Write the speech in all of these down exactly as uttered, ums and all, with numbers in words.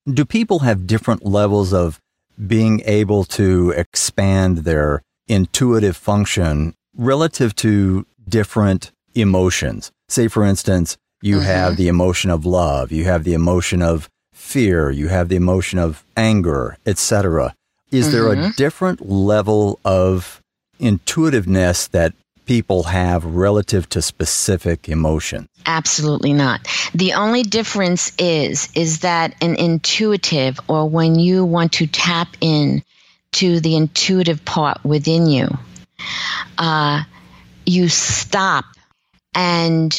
Do people have different levels of being able to expand their intuitive function relative to different emotions? Say, for instance, you mm-hmm. have the emotion of love, you have the emotion of fear, you have the emotion of anger, et cetera. Is mm-hmm. there a different level of intuitiveness that people have relative to specific emotions? Absolutely not. The only difference is, is that an intuitive, or when you want to tap in to the intuitive part within you, uh, you stop and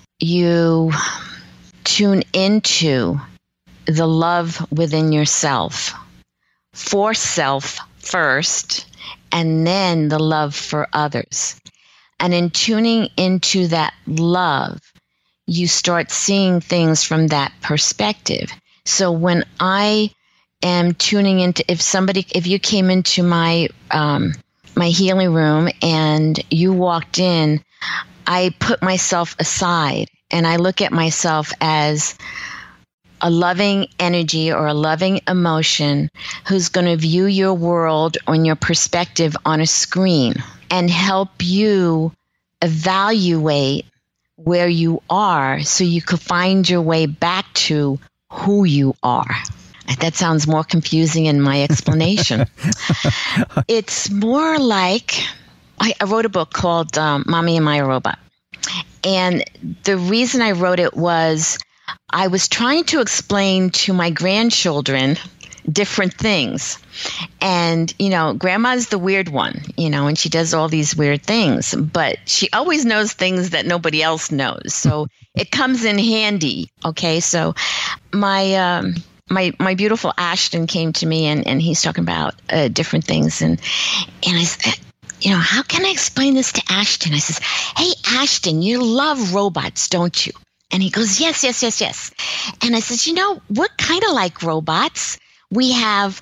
you tune into the love within yourself, for self first, and then the love for others. And in tuning into that love, you start seeing things from that perspective. So when I am tuning into, if somebody, if you came into my um, my healing room and you walked in, I put myself aside and I look at myself as a loving energy or a loving emotion who's going to view your world on your perspective on a screen and help you evaluate where you are so you could find your way back to who you are. That sounds more confusing in my explanation. It's more like, I, I wrote a book called um, Mommy Am I a Robot? And the reason I wrote it was I was trying to explain to my grandchildren different things. And, you know, grandma's the weird one, you know, and she does all these weird things, but she always knows things that nobody else knows. So it comes in handy. Okay. So my, um, my, my beautiful Ashton came to me and, and he's talking about uh, different things. And, and I said, you know, how can I explain this to Ashton? I says, hey, Ashton, you love robots, don't you? And he goes, yes, yes, yes, yes. And I says, you know, we're kind of like robots. We have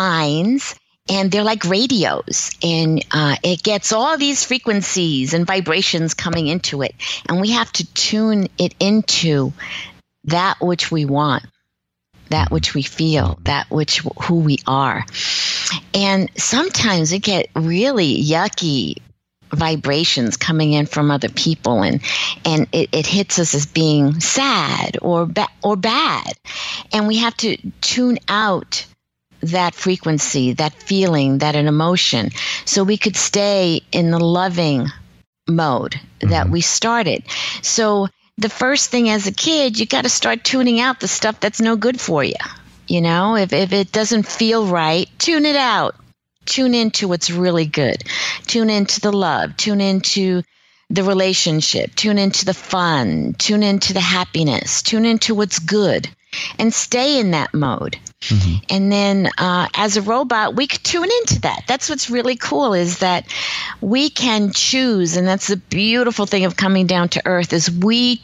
minds and they're like radios, and uh, it gets all these frequencies and vibrations coming into it. And we have to tune it into that which we want, that which we feel, that which who we are. And sometimes it get really yucky vibrations coming in from other people, and and it, it hits us as being sad or ba- or bad, and we have to tune out that frequency, that feeling, that an emotion, so we could stay in the loving mode mm-hmm. that we started. So the first thing as a kid, you got to start tuning out the stuff that's no good for you. You know, if if it doesn't feel right, tune it out. Tune into what's really good. Tune into the love. Tune into the relationship. Tune into the fun. Tune into the happiness. Tune into what's good. And stay in that mode. Mm-hmm. And then uh, as a robot, we could tune into that. That's what's really cool, is that we can choose. And that's the beautiful thing of coming down to earth, is we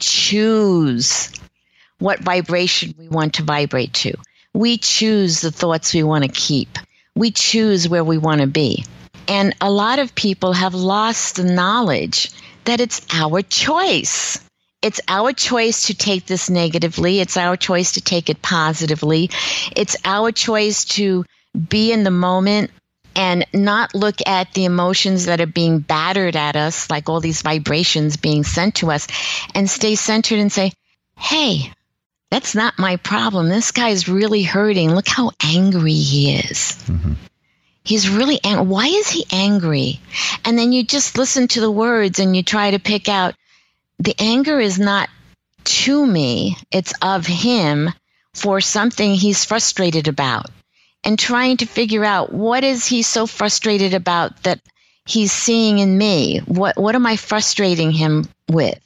choose what vibration we want to vibrate to. We choose the thoughts we want to keep. We choose where we want to be. And a lot of people have lost the knowledge that it's our choice. It's our choice to take this negatively. It's our choice to take it positively. It's our choice to be in the moment and not look at the emotions that are being battered at us, like all these vibrations being sent to us, and stay centered and say, hey, that's not my problem. This guy's really hurting. Look how angry he is. Mm-hmm. He's really angry. Why is he angry? And then you just listen to the words and you try to pick out, the anger is not to me. It's of him for something he's frustrated about. And trying to figure out, what is he so frustrated about that he's seeing in me? What, what am I frustrating him with?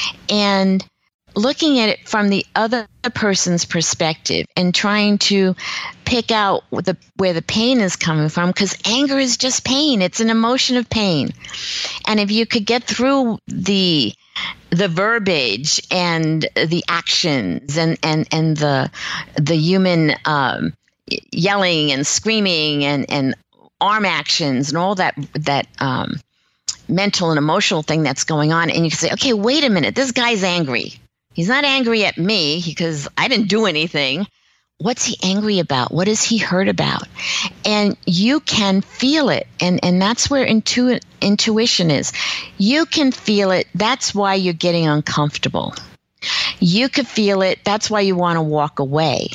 And looking at it from the other person's perspective and trying to pick out the, where the pain is coming from, because anger is just pain. It's an emotion of pain. And if you could get through the the verbiage and the actions and, and, and the the human um, yelling and screaming and, and arm actions and all that that um, mental and emotional thing that's going on, and you can say, okay, wait a minute, this guy's angry. He's not angry at me because I didn't do anything. what's he angry about? What is he hurt about? And you can feel it. And, and that's where intu- intuition is. You can feel it. That's why you're getting uncomfortable. You could feel it. That's why you want to walk away.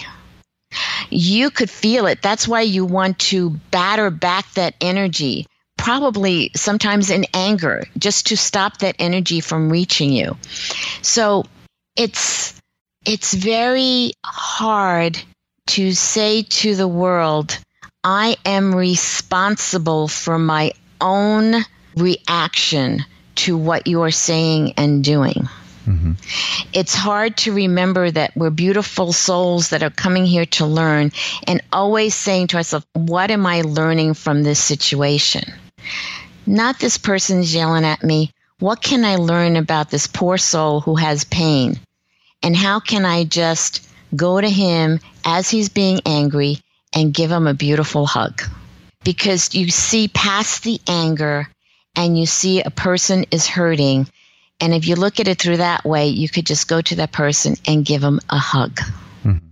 You could feel it. That's why you want to batter back that energy, probably sometimes in anger, just to stop that energy from reaching you. So it's it's very hard to say to the world, I am responsible for my own reaction to what you are saying and doing. Mm-hmm. It's hard to remember that we're beautiful souls that are coming here to learn, and always saying to ourselves, what am I learning from this situation? Not this person's yelling at me. What can I learn about this poor soul who has pain? And how can I just go to him as he's being angry and give him a beautiful hug? Because you see past the anger and you see a person is hurting. And if you look at it through that way, you could just go to that person and give them a hug. Mm-hmm.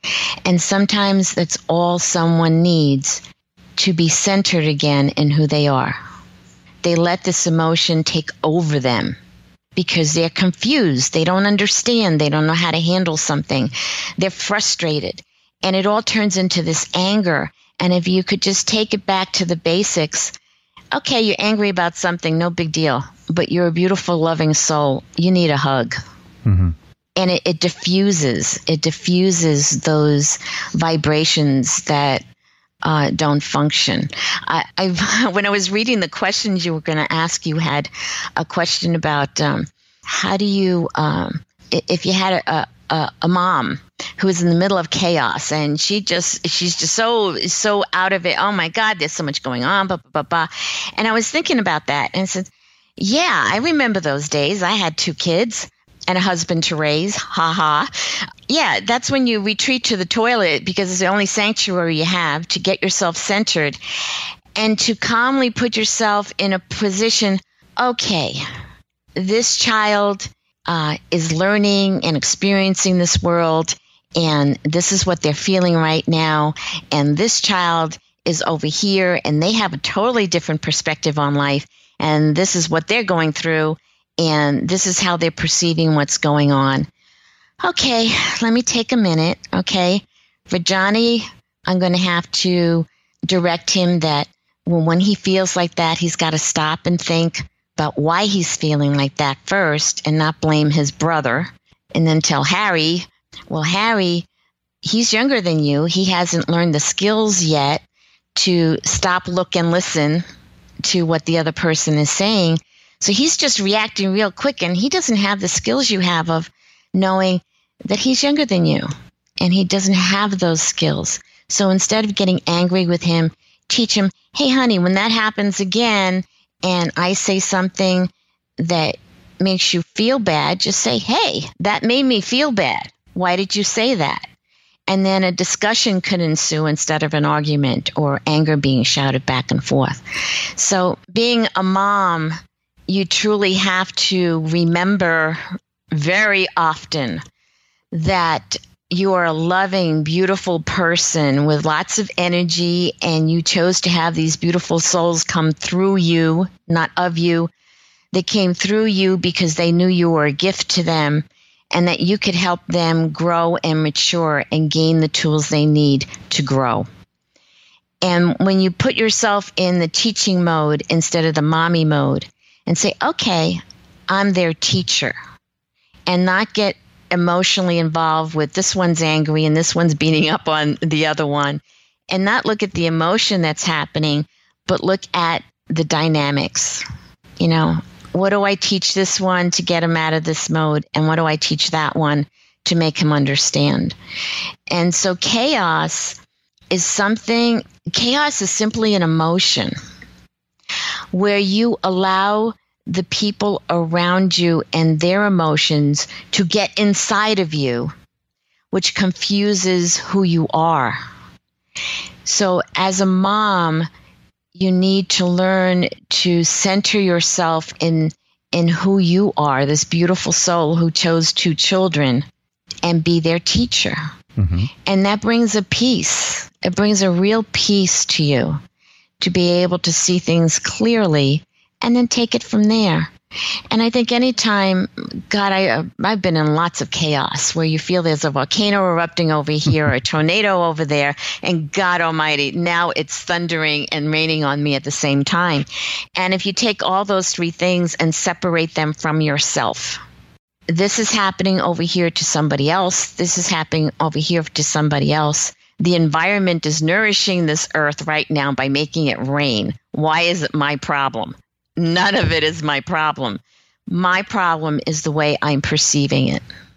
And sometimes that's all someone needs to be centered again in who they are. They let this emotion take over them because they're confused. They don't understand. They don't know how to handle something. They're frustrated. And it all turns into this anger. And if you could just take it back to the basics, okay, you're angry about something, no big deal. But you're a beautiful, loving soul. You need a hug. Mm-hmm. And it, it diffuses. It diffuses those vibrations that uh, don't function. I, I, when I was reading the questions you were going to ask, you had a question about um, how do you, um, if you had a, a, a mom who is in the middle of chaos and she just, she's just so, so out of it. Oh my God, there's so much going on, blah, blah, blah, blah. And I was thinking about that and said, yeah, I remember those days. I had two kids and a husband to raise. Ha ha. Yeah, that's when you retreat to the toilet because it's the only sanctuary you have to get yourself centered and to calmly put yourself in a position, okay, this child uh, is learning and experiencing this world, and this is what they're feeling right now, and this child is over here, and they have a totally different perspective on life, and this is what they're going through, and this is how they're perceiving what's going on. Okay, let me take a minute, okay? For Johnny, I'm going to have to direct him that well, when he feels like that, he's got to stop and think about why he's feeling like that first and not blame his brother. And then tell Harry, well, Harry, he's younger than you. He hasn't learned the skills yet to stop, look, and listen to what the other person is saying. So he's just reacting real quick, and he doesn't have the skills you have of knowing that he's younger than you, and he doesn't have those skills. So instead of getting angry with him, teach him, hey, honey, when that happens again and I say something that makes you feel bad, just say, hey, that made me feel bad. Why did you say that? And then a discussion could ensue instead of an argument or anger being shouted back and forth. So being a mom, you truly have to remember very often that you are a loving, beautiful person with lots of energy, and you chose to have these beautiful souls come through you, not of you. They came through you because they knew you were a gift to them, and that you could help them grow and mature and gain the tools they need to grow. And when you put yourself in the teaching mode instead of the mommy mode and say, okay, I'm their teacher, and not get emotionally involved with this one's angry and this one's beating up on the other one, and not look at the emotion that's happening, but look at the dynamics. You know, what do I teach this one to get him out of this mode? And what do I teach that one to make him understand? And so chaos is something, chaos is simply an emotion where you allow the people around you and their emotions to get inside of you, which confuses who you are. So as a mom, you need to learn to center yourself in, in who you are, this beautiful soul who chose two children, and be their teacher. Mm-hmm. And that brings a peace. It brings a real peace to you to be able to see things clearly and then take it from there. And I think anytime, God, I, I've been in lots of chaos where you feel there's a volcano erupting over here, or a tornado over there, and God Almighty, now it's thundering and raining on me at the same time. And if you take all those three things and separate them from yourself, this is happening over here to somebody else. This is happening over here to somebody else. The environment is nourishing this earth right now by making it rain. Why is it my problem? None of it is my problem. My problem is the way I'm perceiving it.